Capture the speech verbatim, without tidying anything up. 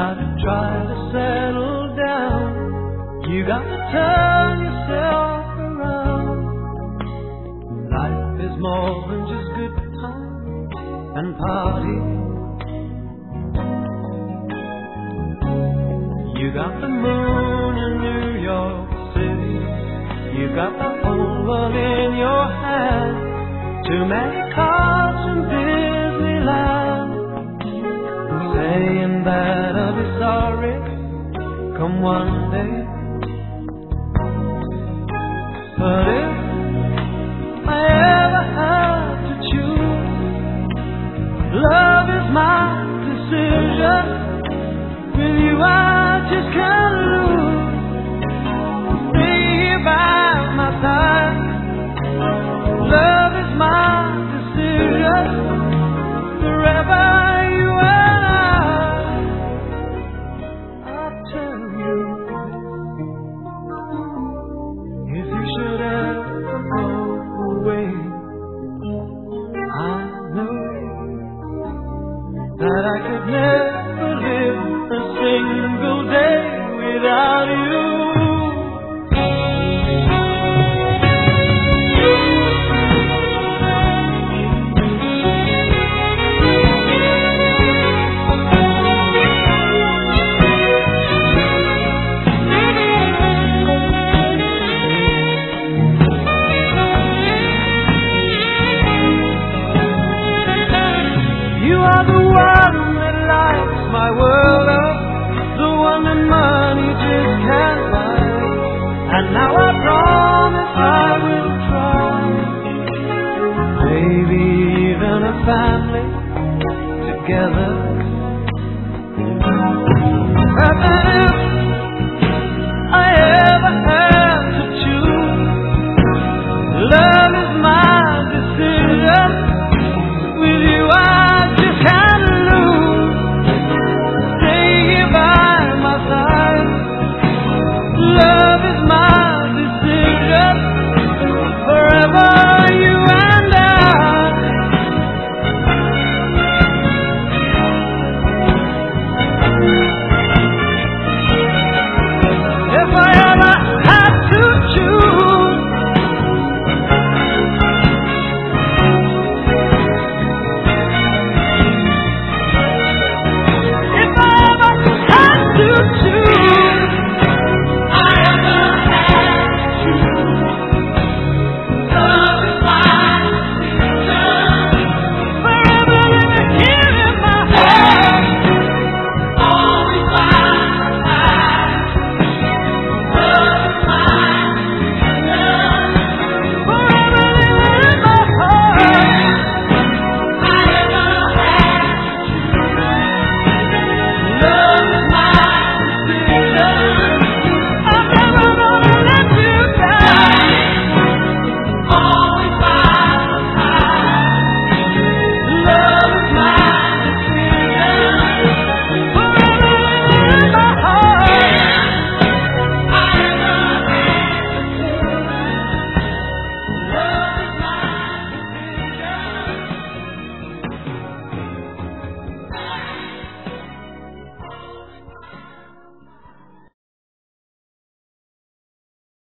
to try to settle down. You got to turn yourself around. Life is more than just good times and parties. You got the moon in New York City. You got the whole world in your hand. Too many cars from Disneyland, saying that I'll be sorry come one day. But if